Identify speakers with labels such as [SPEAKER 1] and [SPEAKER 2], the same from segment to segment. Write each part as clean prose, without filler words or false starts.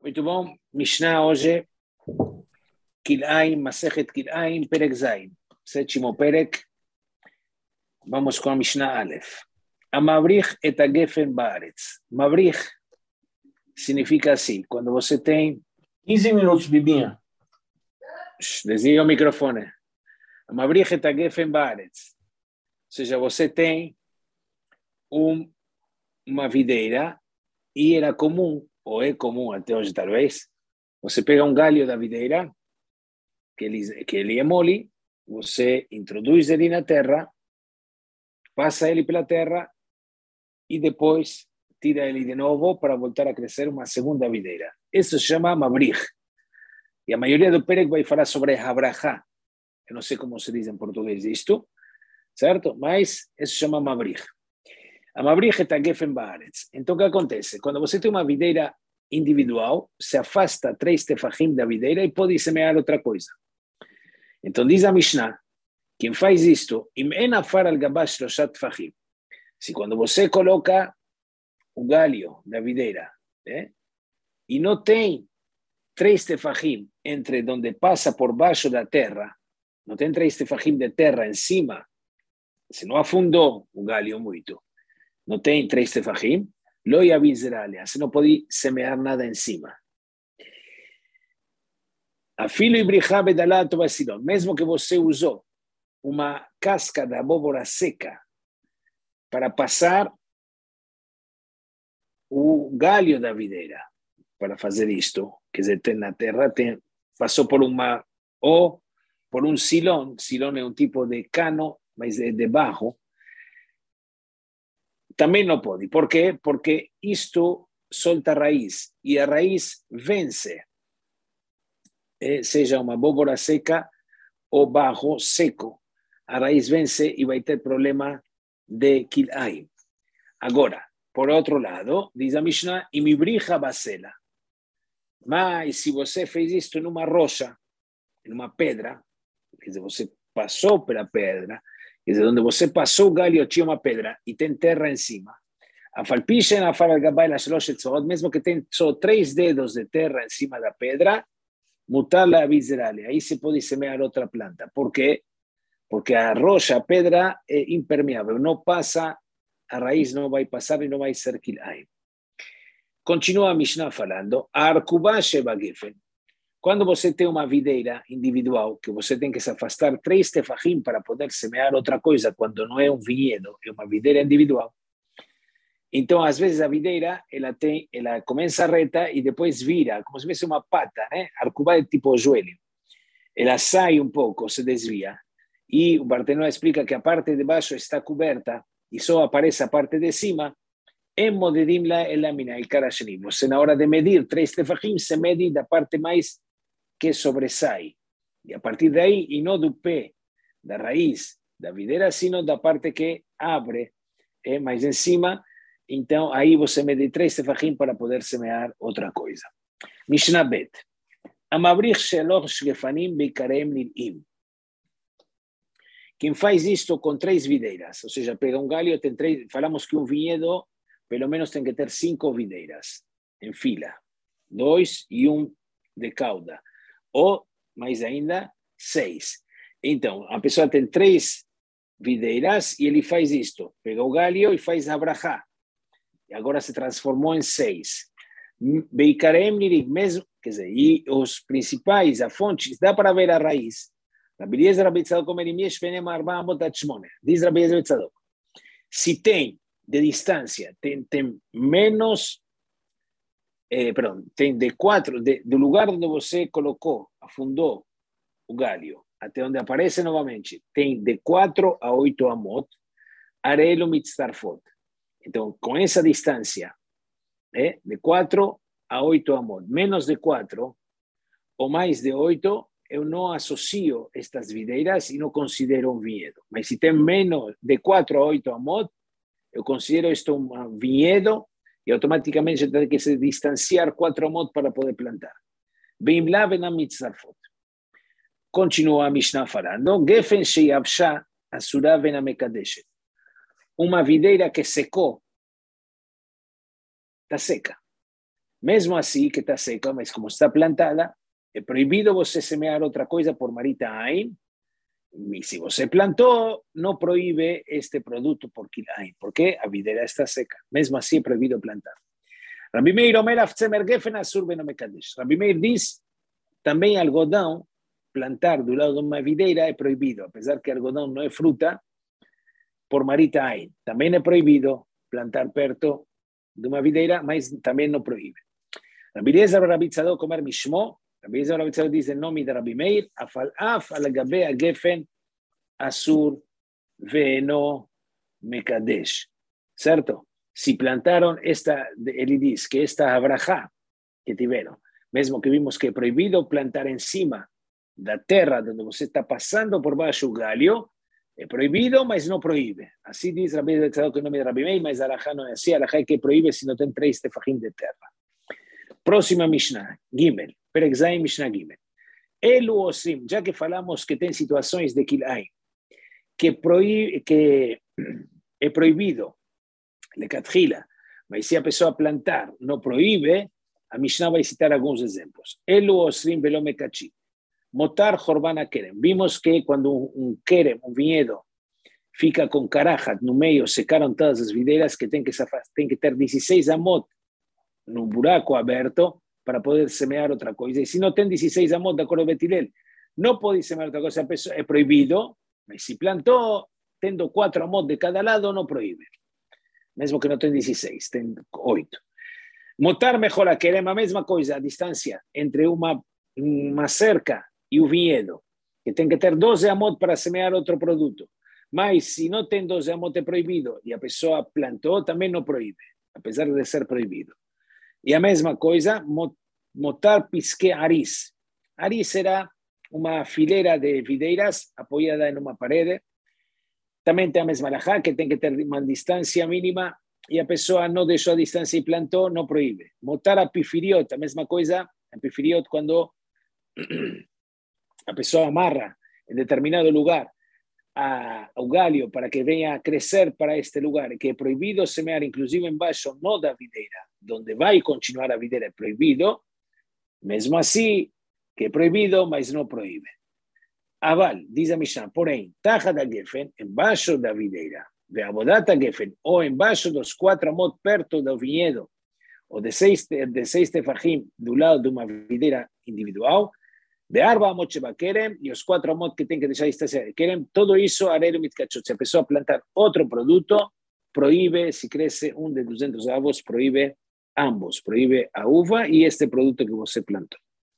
[SPEAKER 1] Muito bom. Mishnah hoje, Kil'aim, Masechet Kil'aim, Perek Zayin. Sétimo Perek. Vamos com a Mishnah Aleph. Amabrich et agefen baaretz. Mabrich significa assim, quando você tem...
[SPEAKER 2] 15 minutos, Bibinha.
[SPEAKER 1] Desliga o microfone. Amabrich et agefen baaretz. Ou seja, você tem uma videira e era comum, ou é comum até hoje talvez, você pega um galho da videira, que ele é mole, você introduz ele na terra, passa ele pela terra e depois tira ele de novo para voltar a crescer uma segunda videira. Isso se chama mabrich. E a maioria do Perek vai falar sobre habrachá. Eu não sei como se diz em português isto, certo? Mas isso se chama mabrich. A mabrich é tagefen baaretz. Então o que acontece? Quando você tem uma videira individual, se afasta 3 tefachim da videira e pode semear outra coisa. Então diz a Mishnah, quem faz isto, im en afar al gabash shloshat tefachim. Se quando você coloca o galho da videira, e não tem 3 tefachim entre onde passa por baixo da terra, não tem 3 tefachim de terra em cima, se não afundou o galho muito, não tem 3 tefachim, lo yavizralia, você não pode semear nada em cima. Afilo e brichá bedalato vacilon, mesmo que você usou uma casca da abóbora seca para passar o galho da videira, para fazer isto, quer dizer, tem na terra, passou por por um silón é um tipo de cano, mas é de barro, também não pode. Por quê? Porque isto solta a raiz, e a raiz vence, seja uma abóbora seca ou barro seco, a raiz vence e vai ter problema de kil'aim. Agora, por outro lado, diz a Mishnah, e me bricha basela. Mas se você fez isto numa rocha, numa pedra, quer dizer, você passou pela pedra, quer dizer, onde você passou o galho tinha uma pedra e tem terra em cima. A falpiche na fala gabaila shloshet tzorot, mesmo que tem só 3 dedos de terra em cima da pedra, mutar la viscerale, aí se pode semear outra planta. Por quê? Porque a rocha, a pedra é impermeável, não passa, a raiz não vai passar e não vai ser kil'aim. Continua a Mishnah falando, a arkubá sheba gefen. Quando você tem uma videira individual, que você tem que se afastar 3 tefachim para poder semear outra coisa, quando não é um vinhedo, é uma videira individual. Então, às vezes, a videira, ela começa reta e depois vira, como se fosse uma pata, né? Arkubá é tipo joelho. Ela sai um pouco, se desvia. E o Bartenura explica que a parte de baixo está coberta e só aparece a parte de cima. Modedim la elamina, el cara sheni. Você, na hora de medir 3 tefachim, se mede da parte mais que sobressai. E a partir daí, e não do pé, da raiz da videira, sino da parte que abre, mais em cima. Então, aí você mede 3 tefachim para poder semear outra coisa. Mishnah Bet. Amabrich sheloch shgefanim beikareem nil'im. Quem faz isto com 3 videiras, ou seja, pega um galho, tem 3, falamos que um vinhedo, pelo menos tem que ter 5 videiras em fila, 2 e 1 de cauda, ou, mais ainda, 6. Então, a pessoa tem 3 videiras e ele faz isto, pega o galho e faz a brachá, e agora se transformou em 6. Beikareem nirim, mesmo, quer dizer, e os principais, a fonte, dá para ver a raiz. Rabbi Eliezer Rabbi Tzadok Omer, im yesh beinem 408, diz Rabbi Eliezer Tzadok, se tem de distância, tem menos, tem de 4, do lugar onde você colocou, afundou o galho, até onde aparece novamente, tem de 4 a 8 amot, arelo mitzarfot. Então, com essa distância, de 4 a 8 amot, menos de 4 ou mais de 8, eu não associo estas videiras e não considero um vinhedo. Mas se tem menos de 4 a 8 amot, eu considero isto um vinhedo e automaticamente tem que se distanciar 4 amot para poder plantar. Bem lá vem a mitzarfot. Continua a Mishnah falando, Gefen sheyavsha asura ven amekadeshet. Uma videira que secou, está seca. Mesmo assim, que está seca, mas como está plantada, é proibido você semear outra coisa por Marita Ain. E se você plantou, não proíbe este produto por Kilain, porque a videira está seca. Mesmo assim, é proibido plantar. Rabi Meir Omer Afzemer Gefen Asur Beno Mekadesh. Rabi Meir diz, também algodão, plantar do lado de uma videira é proibido, apesar que algodão não é fruta, por Marita Ain. Também é proibido plantar perto de uma videira, mas também não proíbe. Rabi Eliezer Rabi Tzadok comer mishmo. Rabi Eliezer Rabi Tzadok diz em nome de Rabi Meir, afal al gabe a gefen asur ve'eno mekadesh. Certo? Se plantaram esta, ele diz que esta abrajá que tiveram, mesmo que vimos que é proibido plantar em cima da terra onde você está passando por baixo o galho, é proibido, mas não proíbe. Assim diz Rabi Eliezer Tzadok em nome de Rabi Meir, mas a abrajá não é assim, a abrajá é que proíbe se não tem 3 tefachim de terra. Próxima Mishnah, Gimel, Perek Zayin, Mishnah Gimel. Elu Osim, já que falamos que tem situações de Kilain, que é proibido, lecatchila, mas se a pessoa plantar não proíbe, a Mishnah vai citar alguns exemplos. Elu Osim velo mekachi, motar Jorbana Kerem. Vimos que quando um Kerem, um vinhedo, fica com carajat no meio, secaram todas as videiras, que tem que ter 16 amot num buraco aberto para poder semear outra coisa. E se não tem 16 amot, de acordo com Betilel, não pode semear outra coisa, é proibido, mas se plantou, tendo 4 amot de cada lado, não proíbe. Mesmo que não tem 16, tem 8. Motar melhor a querem, a mesma coisa, a distância entre uma cerca e o vinhedo, que tem que ter 12 amot para semear outro produto. Mas se não tem 12 amot, é proibido, e a pessoa plantou, também não proíbe, apesar de ser proibido. E a mesma coisa, motar pisque aris. Aris será uma fileira de videiras apoiada em uma parede. Também tem a mesma alahá, que tem que ter uma distância mínima, e a pessoa não deixou a distância e plantou, não proíbe. Motar a pifiriot, a mesma coisa, a pifiriot quando a pessoa amarra em determinado lugar ao galho para que venha a crescer para este lugar, que é proibido semear, inclusive embaixo, não da videira, onde vai continuar a videira, é proibido, mesmo assim, que é proibido, mas não proíbe. Aval, diz a Mishnah, porém, taja da gefen, embaixo da videira, de abodata gefen, ou embaixo dos 4 amot perto do vinhedo, ou de 6 tefachim do lado de uma videira individual, de arba amot sheba kerem, e os 4 amot que tem que deixar a distância de kerem, todo isso arelo mitkachot. Se a pessoa plantar outro produto, proíbe, se cresce de 200 avos, proíbe ambos, proíbe a uva e este produto que você plantou.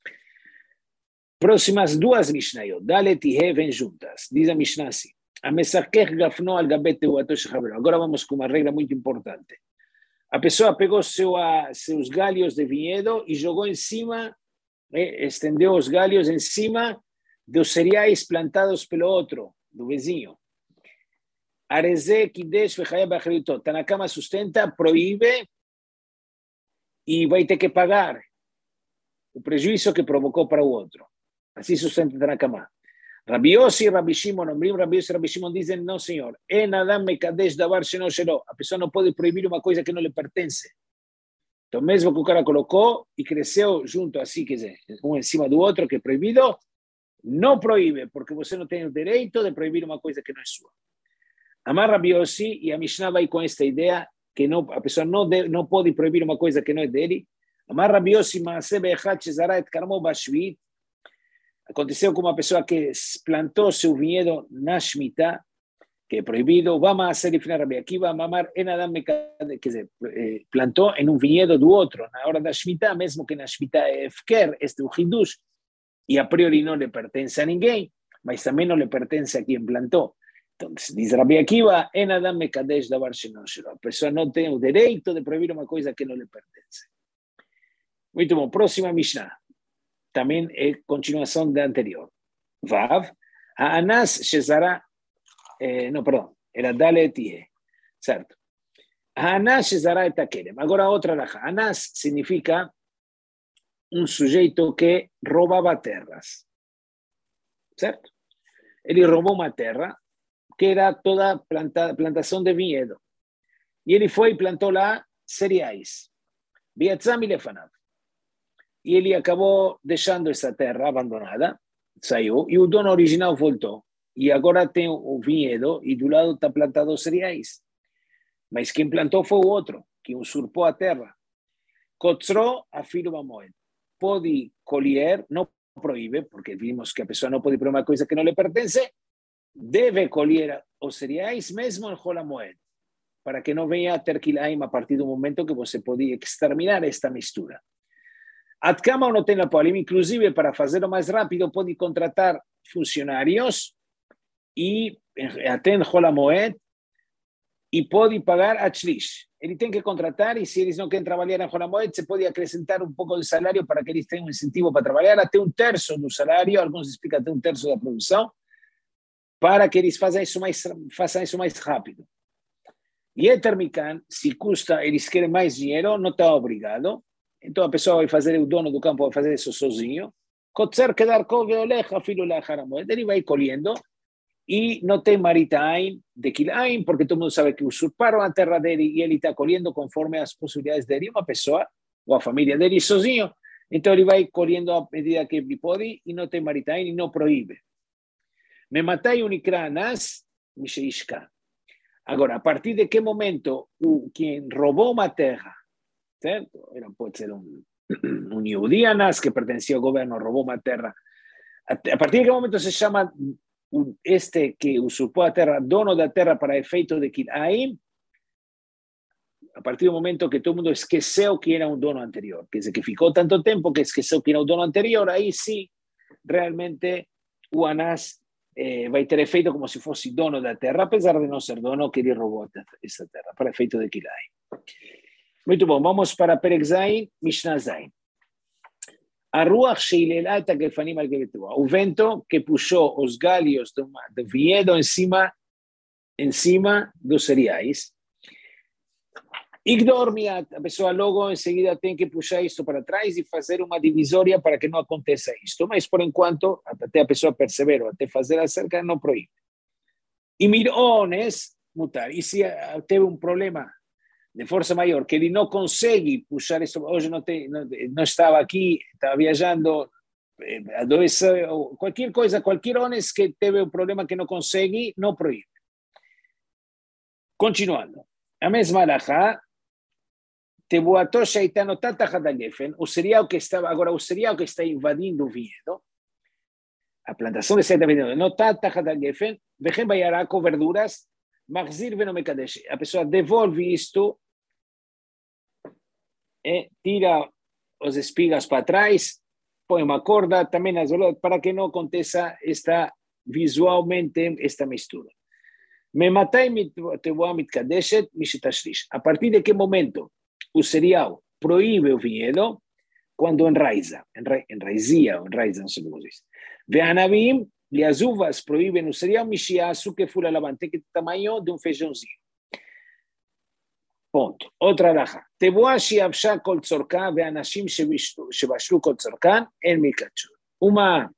[SPEAKER 1] Próximas 2 Mishnayot, Dalet e He vêm juntas. Diz a Mishnah assim, a mesakech gafno al gabet teuato shechavero. Agora vamos com uma regra muito importante. A pessoa pegou seus galhos de vinhedo e jogou em cima, estendeu os galhos em cima dos cereais plantados pelo outro, do vizinho. Areze kidesh vechayab achritot. Tanakama sustenta, proíbe e vai ter que pagar o prejuízo que provocou para o outro. Assim sustenta Tanakama. Rabi Yossi e Rabi Shimon, Rabi Yossi e Rabi Shimon dizem, não senhor, en adam mekadesh davar sheno shelo. A pessoa não pode proibir uma coisa que não lhe pertence. Então, mesmo que o cara colocou e cresceu junto assim, quer dizer, um em cima do outro, que é proibido, não proíbe, porque você não tem o direito de proibir uma coisa que não é sua. Amar Rabi Yossi, e a Mishnah vai com esta ideia, que não, a pessoa não pode proibir uma coisa que não é dele. Amar Rabi Yossi, Maaseh be'echad shezara et karmo bashvit. Aconteceu com uma pessoa que plantou seu vinhedo na Shemitah, que é proibido, vamos a hacer y final Rabbi Akiva, mamar en Adam, que se plantou em um vinhedo do outro, na hora da Shemitah, mesmo que na Shemitah é Efker, este é o Hidush, e a priori não lhe pertence a ninguém, mas também não lhe pertence a quem plantou. Então, diz Rabbi Akiva, en Adam mekadesh davar sheno shelo. A pessoa não tem o direito de proibir uma coisa que não lhe pertence. Muito bom, próxima Mishnah. Também é continuação da anterior. Vav, ha'anas shezara. Não, perdão, era Dalet e He, certo? Ha'anas shezara et hakerem. Agora outra alahá. Anas significa um sujeito que roubava terras, certo? Ele roubou uma terra que era toda plantação de vinhedo. E ele foi e plantou lá cereais. Biatzam e lefanav. e ele acabou deixando essa terra abandonada, saiu, e o dono original voltou. E agora tem o vinhedo e do lado está plantado cereais. Mas quem plantou foi o outro, que usurpou a terra. Kotzro afirma Bamoed. Pode colher, não proíbe, porque vimos que a pessoa não pode provar uma coisa que não lhe pertence, deve colher os cereais mesmo em Hol HaMoed, para que não venha a ter Kilaim a partir do momento que você pode exterminar esta mistura. Atkama não tem a Poalim, inclusive para fazer mais rápido, pode contratar funcionários e até em Hol HaMoed e pode pagar a Shlish. Ele tem que contratar e se eles não querem trabalhar em Hol HaMoed, você pode acrescentar um pouco de salário para que eles tenham um incentivo para trabalhar, até um terço do salário, alguns explicam até um terço da produção, para que eles façam isso mais rápido. E Etermican, se custa, eles querem mais dinheiro, não está obrigado. Então a pessoa vai fazer, o dono do campo vai fazer isso sozinho. Kotzer kedar kol veolecha filo lachar HaMoed. Ele vai colhendo e não tem maritain de Kilaim, porque todo mundo sabe que usurparam a terra dele e ele está colhendo conforme as possibilidades dele, uma pessoa ou a família dele sozinho. Então ele vai colhendo a medida que ele pode e não tem maritain e não proíbe. Me matai unikra nas misheishka. Agora, a partir de que momento quem roubou uma terra, certo? Pode ser um Yehudi Anas que pertencia ao governo, roubou uma terra. A partir de que momento se chama este que usurpou a terra, dono da terra para efeito de Kilaim? A partir do momento que todo mundo esqueceu que era um dono anterior, quer dizer, que ficou tanto tempo que esqueceu que era o dono anterior, aí sim, realmente o Anas vai ter efeito como se fosse dono da terra, apesar de não ser dono, que ele roubou essa terra, para efeito de Kilaim. Muito bom, vamos para Perek Zayin, Mishnah Zayin. A ruach sheilelá et hagefanim al gebetua. O vento que puxou os galhos do vinhedo em cima dos cereais. Igdor miat, a pessoa logo em seguida tem que puxar isto para trás e fazer uma divisória para que não aconteça isto. Mas por enquanto, até a pessoa perceber ou até fazer a cerca, não proíbe. E mirones, mutar. E se teve um problema de força maior, que ele não consegue puxar isso, hoje não estava aqui, estava viajando, qualquer coisa, qualquer ones que teve um problema que não consegue, não proíbe. Continuando. A mesma alahá, tebuato shaitano tatachat hagefen, o cereal que estava, agora o cereal que está invadindo o vinhedo, a plantação que está invadindo, não tatachat hagefen, vechem bayará com verduras, machzir veno mekadesh, a pessoa devolve isto, tira as espigas para trás, põe uma corda também nas olhas para que não aconteça visualmente esta mistura. A partir de que momento o cereal proíbe o vinhedo? Quando enraiza, não sei como diz. Ve'anavim, e as uvas proíbem o cereal, mishiasu, que fura la manteca do tamanho de um feijãozinho. Ponto. Outra alahá. Tebuá she'avsha kol tzorkan ve'anashim shebashlu kol tzorkan en mikachur. Uma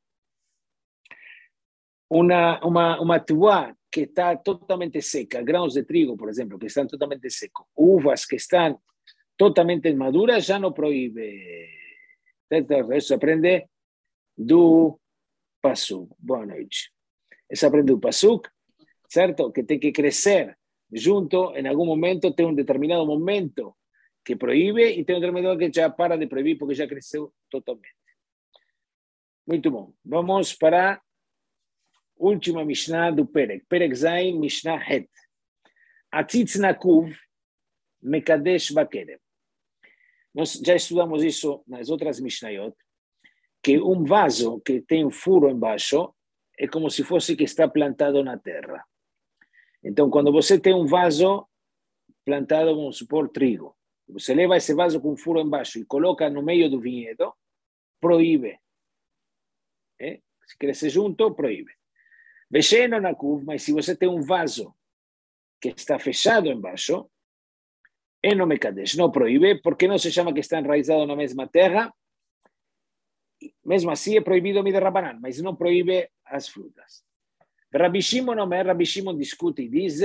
[SPEAKER 1] tebuá que está totalmente seca, grãos de trigo, por exemplo, que estão totalmente secos, uvas que estão totalmente maduras, já não proíbe. Isso aprende do Pasuk. Boa noite. Isso aprende do Pasuk, certo? Que tem que crescer junto, em algum momento, tem um determinado momento que proíbe e tem um determinado que já para de proibir porque já cresceu totalmente. Muito bom. Vamos para a última Mishnah do Perek. Perek Zayin, Mishnah Het. Atzitz nakuv mekadesh bakerem. Nós já estudamos isso nas outras Mishnayot, que um vaso que tem um furo embaixo é como se fosse que está plantado na terra. Então, quando você tem um vaso plantado, vamos supor, trigo, você leva esse vaso com um furo embaixo e coloca no meio do vinhedo, proíbe. Se cresce junto, proíbe. Vexeno na cuv, mas se você tem um vaso que está fechado embaixo, no mekadesh, não proíbe, porque não se chama que está enraizado na mesma terra. Mesmo assim é proibido midrabanan, mas não proíbe as frutas. Rabbi Shimon discute e diz,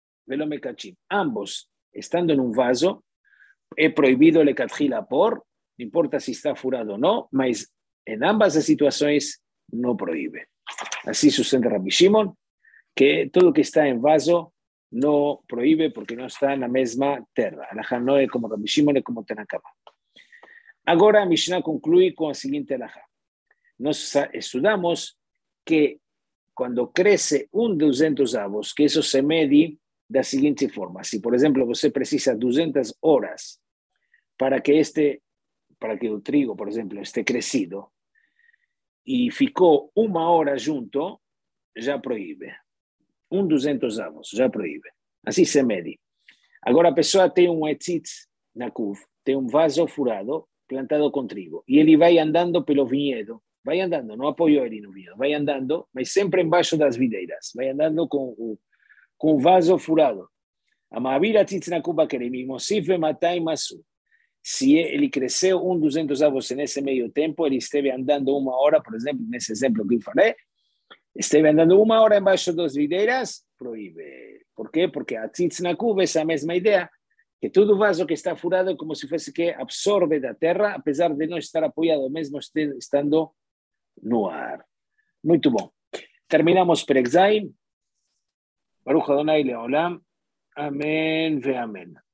[SPEAKER 1] ambos, estando em um vaso, é proibido lecatchila por no importa si está furado o no, mas en ambas las situaciones no prohíbe. Así sustenta Rabbi Shimon, que todo que está en vaso no prohíbe porque no está en la misma tierra. Alajá no es como Rabbi Shimon, es como Tanakama. Ahora Mishnah concluye con la siguiente alajá. Nos estudiamos que cuando crece 200 avos, que eso se mede de la siguiente forma. Si, por ejemplo, usted precisa 200 horas para que el trigo, por ejemplo, esté crecido y ficó 1 hora junto, ya prohíbe. 200 avos, já proíbe. Assim se mede. Agora a pessoa tem etzitz na cuv, tem vaso furado, plantado com trigo, e ele vai andando pelo vinhedo, vai andando, não apoiou ele no vinhedo, vai andando, mas sempre embaixo das videiras, vai andando com o vaso furado. Amavir etzitz na cuv kerem, mosif matai masu. Se ele cresceu 200 avos nesse meio tempo, ele esteve andando 1 hora, por exemplo, nesse exemplo que eu falei, esteve andando 1 hora embaixo das videiras, proíbe. ¿Por qué? Porque a tzitz na cuv es la misma idea, que todo vaso que está furado como si fuese que absorbe da terra, a pesar de no estar apoyado, mesmo estando no ar. Muy bom. Terminamos Perek Zayin. Baruch Adonai Leolam. Amén ve amén.